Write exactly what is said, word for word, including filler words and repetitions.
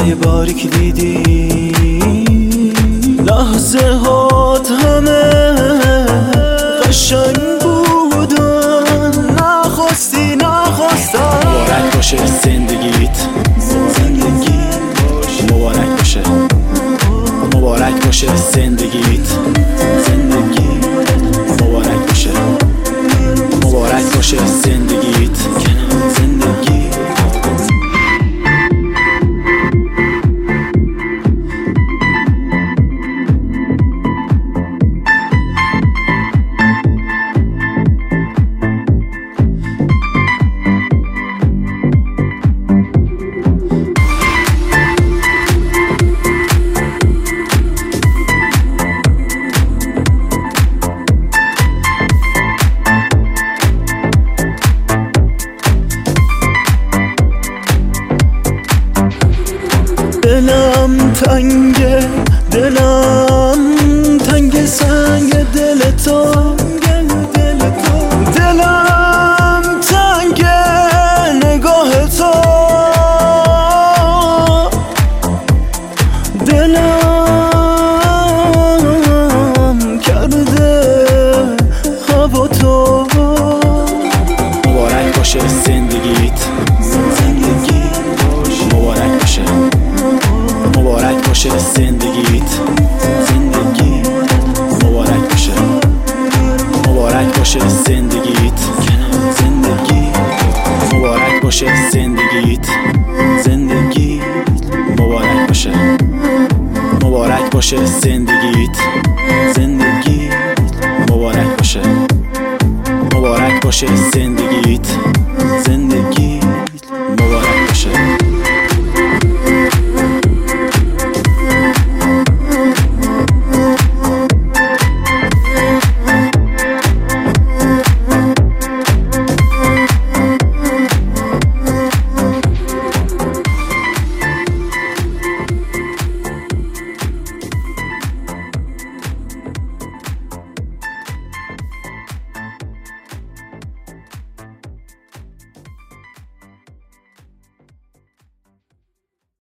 چشمای باریک دیدی، لحظه هات همه قشنگ بودن، نخواستی نخواستن. مبارک باشه زندگیت، زندگی مبارک باشه، مبارک باشه زندگیت، زندگی مبارک باشه، مبارک باشه زندگیت، زندگی. دلم تنگه، دلم تنگ سنگ دل تو، دلم تنگه نگاه تو، دلم کرده هوا تو. مبارک باشه زندگیت، زندگی مبارک باشه، مبارک باشه زندگیت، زندگی مبارک باشه، مبارک باشه زندگیت، زندگی مبارک باشه زندگیت، زندگی مبارک باشه، مبارک باشه زندگی.